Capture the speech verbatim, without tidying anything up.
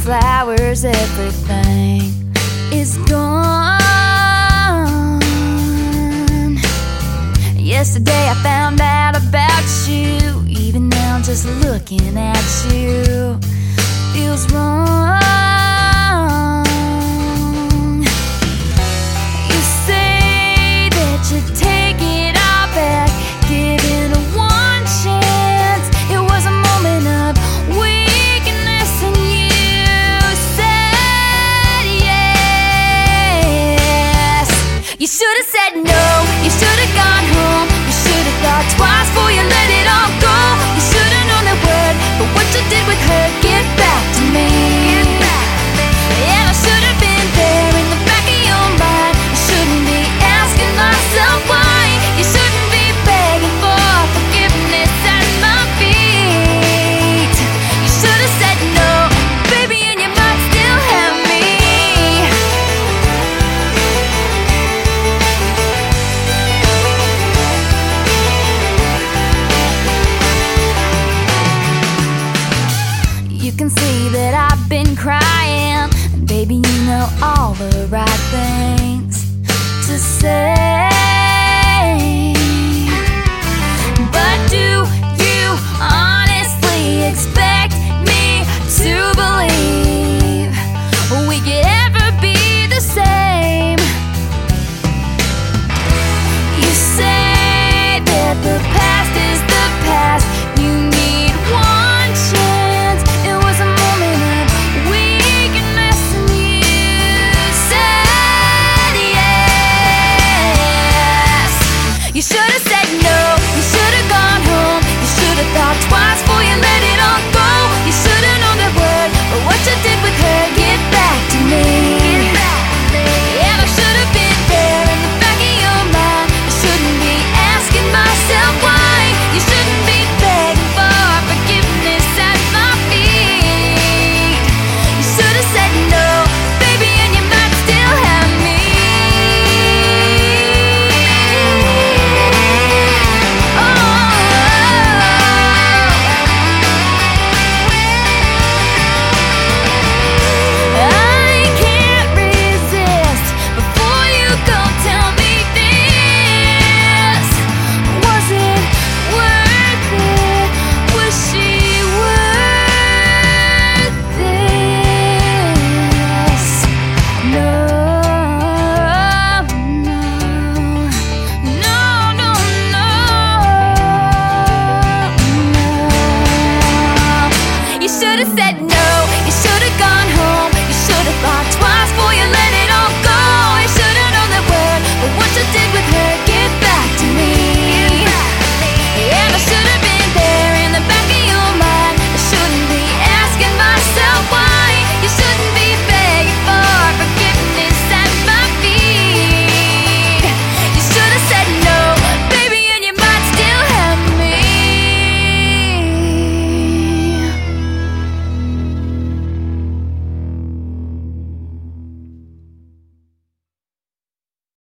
flowers, everything is gone. Yesterday I found out about you. Even now just looking at you feels wrong. You say that you take it all back, giving a one chance. It was a moment of weakness and you said yes. You should have said no, you should have gone home. You should have thought twice before you let it all go. You should have known that word, but what you did with her, get back to me. And I should have been there in the back of your mind. I shouldn't be asking myself why. You shouldn't be begging for forgiveness at my feet. You should have said no, baby, and you might still have me. You can see that I've been crying, and baby, you know all the right things to say.